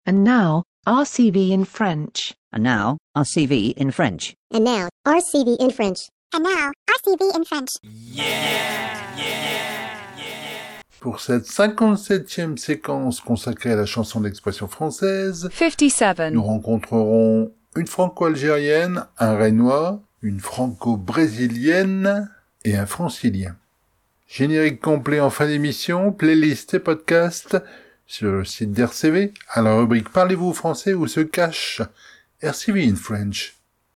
And now, RCV in French. And now, RCV in French. And now, RCV in French. And now, RCV in French. Pour cette 57e séquence consacrée à la chanson d'expression française, 57. Nous rencontrerons une franco-algérienne, un Rhénois, une franco-brésilienne et un francilien. Générique complet en fin d'émission, playlist et podcast sur le site d'RCV, à la rubrique Parlez-vous français où se cache RCV in French.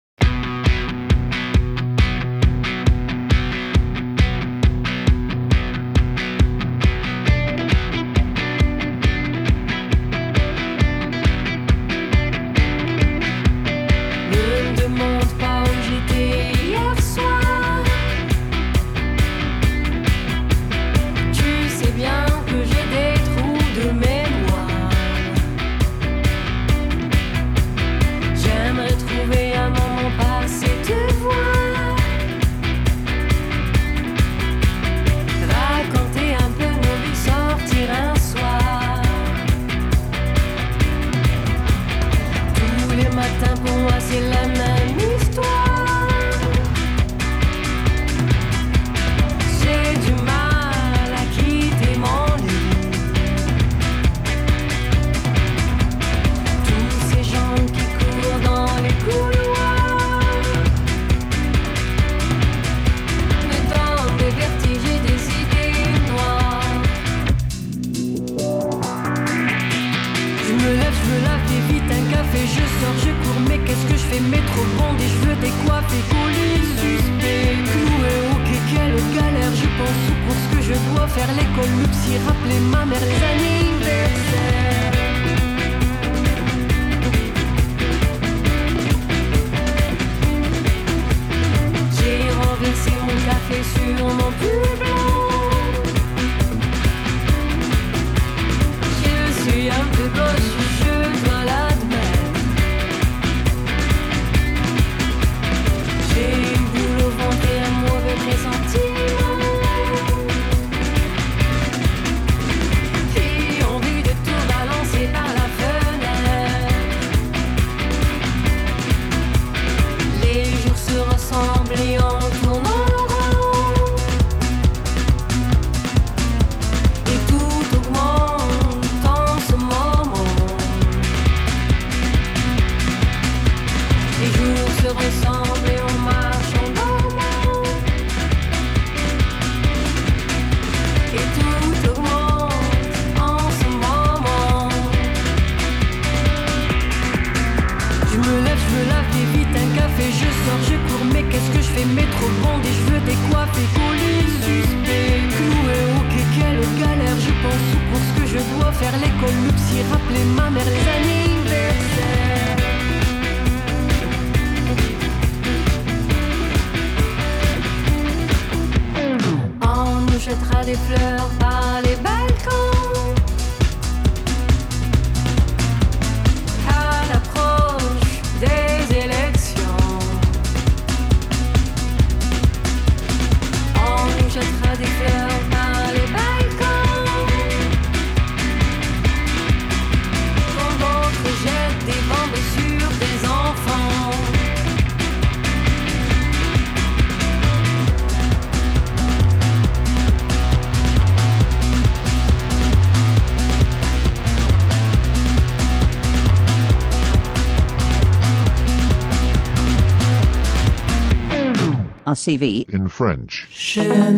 RCV in French. Je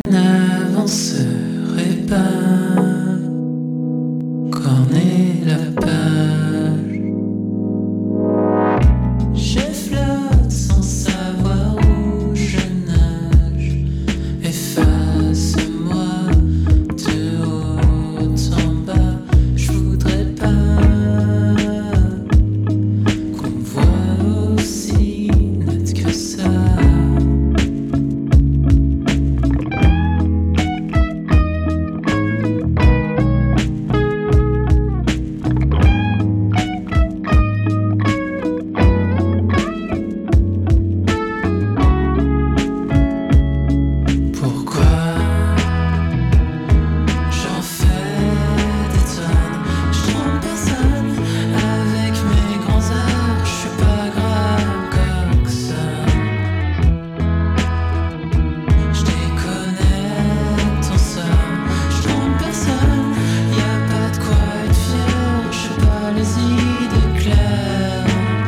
n'avancerai pas, corner la page. Je flotte sans savoir où je nage. Efface-moi de haut en bas. Je voudrais pas qu'on voit aussi net que ça. pas les idées claires.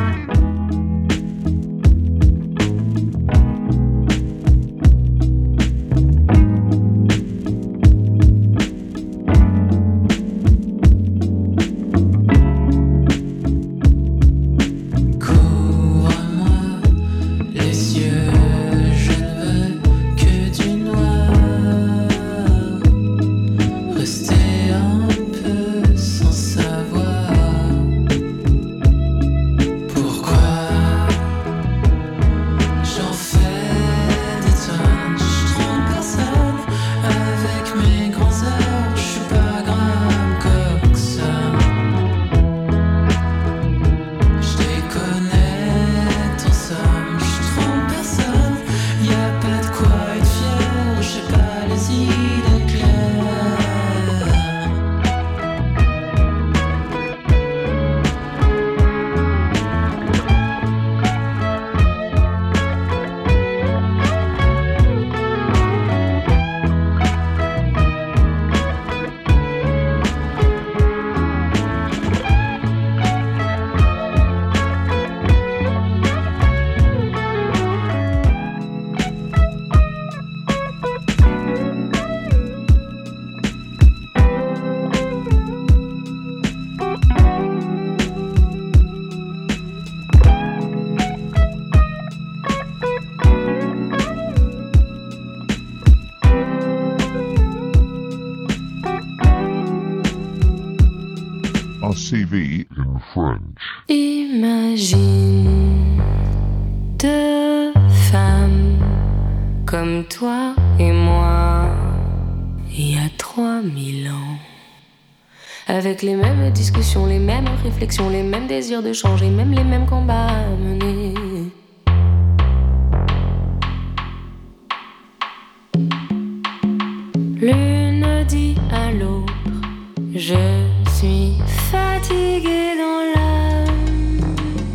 RCV in French. Imagine deux femmes comme toi et moi, il y a 3000 ans. Avec les mêmes discussions, les mêmes réflexions, les mêmes désirs de changer, même les mêmes combats à mener. L'une dit à l'autre, je suis fatiguée dans l'âme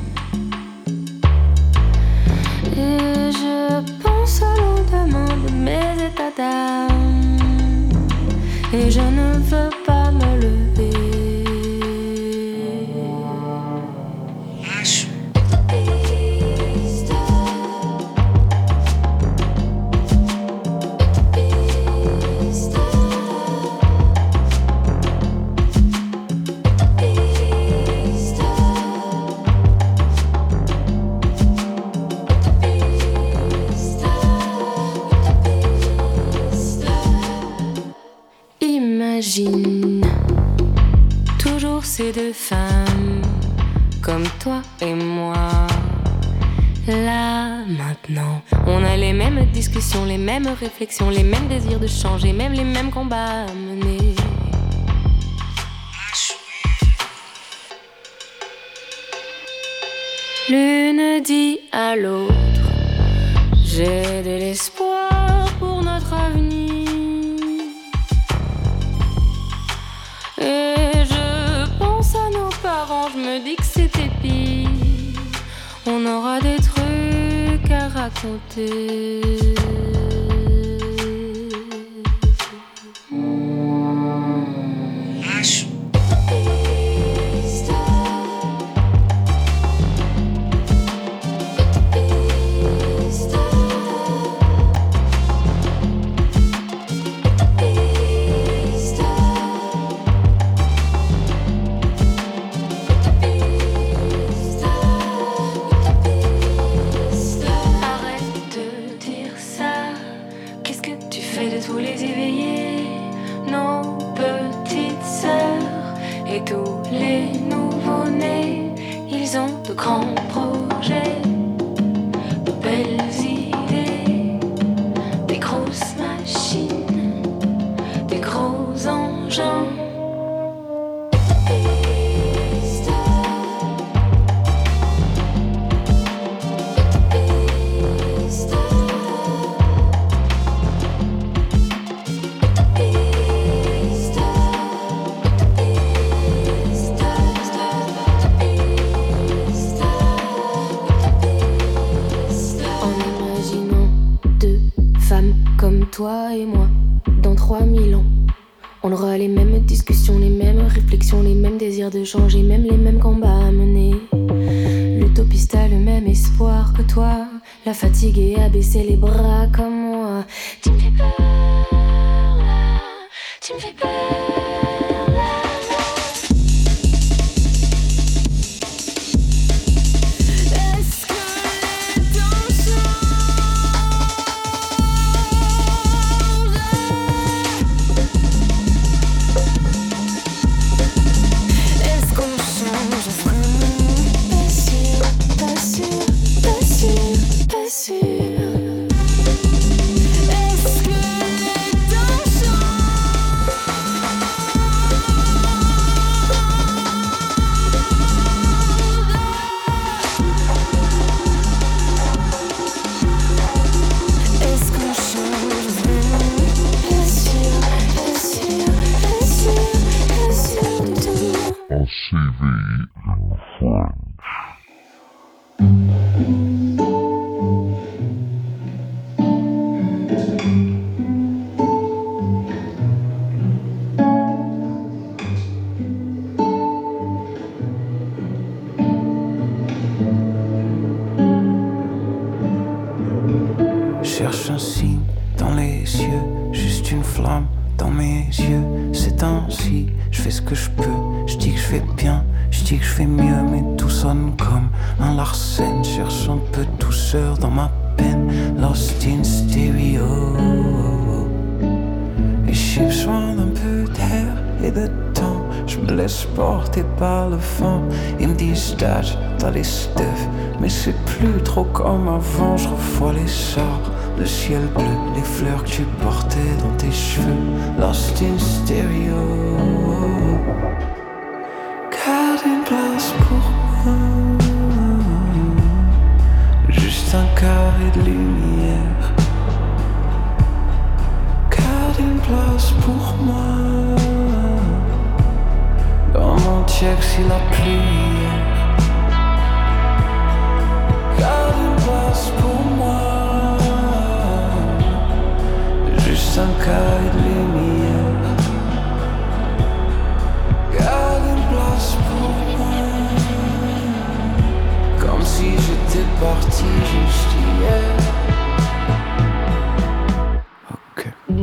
et je pense au lendemain de mes états d'âme et je ne veux pas me lever. Imagine toujours ces deux femmes comme toi et moi. Là, maintenant, on a les mêmes discussions, les mêmes réflexions, les mêmes désirs de changer, même les mêmes combats à mener. L'une dit à l'autre, j'ai de l'espoir pour notre avenir. Et je pense à nos parents, je me dis que c'était pire. On aura des trucs à raconter. Toi et moi, dans 3000 ans, On aura les mêmes discussions, les mêmes réflexions, les mêmes désirs de changer, même les mêmes combats à mener. L'utopiste a le même espoir que toi, la fatigue est à baisser les bras comme moi. Tu me fais peur là, tu me fais peur. Cherche un signe dans les cieux, juste une flamme dans mes yeux. Ces temps-ci, je fais ce que je peux, je dis que je fais bien, je dis que je fais mieux, mais tout sonne comme un Larsen. Cherche un peu de douceur dans ma peine, lost in stereo. Et j'ai besoin d'un peu d'air et de temps, je me laisse porter par le vent. Ils me disent d'âge dans les stuffs, mais c'est plus trop comme avant. Je revois les sorts, le ciel bleu, les fleurs que tu portais dans tes cheveux. Lost in stereo. Garde une place pour moi, juste un carré de lumière. Garde une place pour moi, dans mon check si la pluie. Garde une place pour moi, juste un carré de lumière. Garde une place pour moi, comme si j'étais parti juste hier. Ok.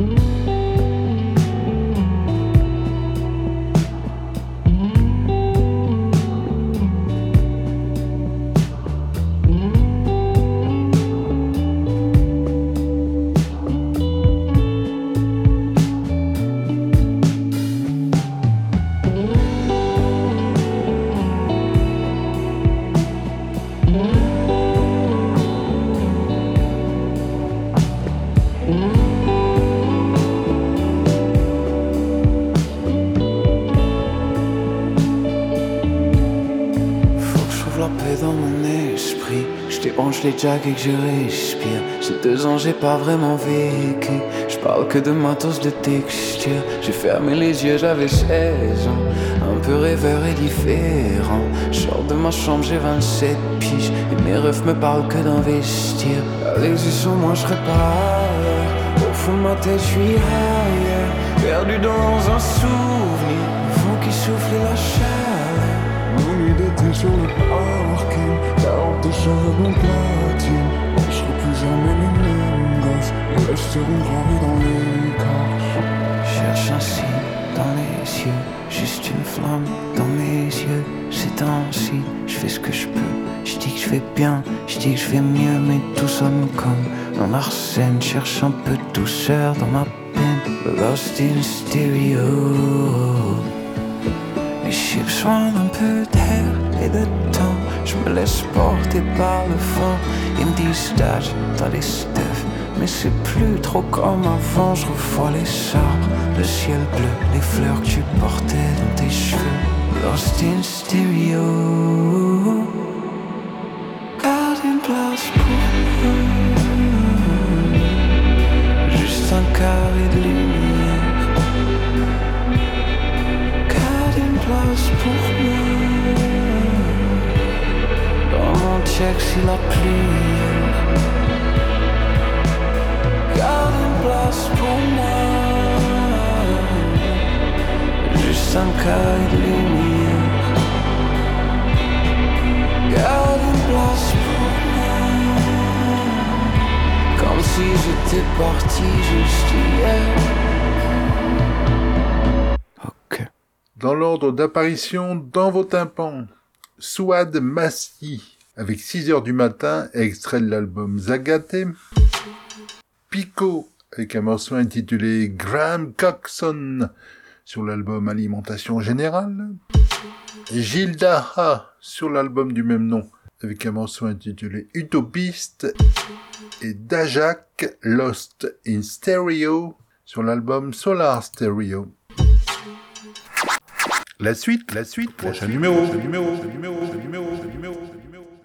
Les jacks et que je respire. Ces 2 ans j'ai pas vraiment vécu, je parle que de matos de texture. J'ai fermé les yeux, j'avais 16 ans, un peu rêveur et différent. Je sors de ma chambre, j'ai 27 piges, et mes rêves me parlent que d'investir. Les yeux sur moi, je serais pas ailleurs. Au fond de ma tête, je suis ailleurs, perdu dans un souvenir, vent qui souffle et la chaleur. Nos nuits d'été sur le parking, 40 de cheveux blonds platine. On sera plus jamais les mêmes gosses, ils resteront gravés dans les cages. Cherche un signe dans les yeux, juste une flamme dans mes yeux. Ces temps-ci, je fais ce que je peux, je dis que je fais bien, je dis que je fais mieux, mais tout sonne comme un Arsène. Cherche un peu de douceur dans ma peine, lost in stereo. J'ai besoin d'un peu d'air et de temps, je me laisse porter par le vent. Ils me disent d'âge dans les stuffs, mais c'est plus trop comme avant. Je revois les sorts, le ciel bleu, les fleurs que tu portais dans tes cheveux. Lost in stereo. Garde une place pour moi, juste un carré de lumière. Place pour moi, dans mon check si la pluie. Garde une place pour moi, 5 carrés de lumière. Garde une place pour moi, comme si j'étais parti juste hier. Ok. Dans l'ordre d'apparition dans vos tympans, Souad Massi avec 6h du matin, extrait de l'album Zagaté. Pico avec un morceau intitulé Graham Coxon sur l'album Alimentation Générale. Gilda Ha sur l'album du même nom avec un morceau intitulé Utopiste. Et Dajak Lost in Stereo sur l'album Solar Stereo. La suite, prochain numéro.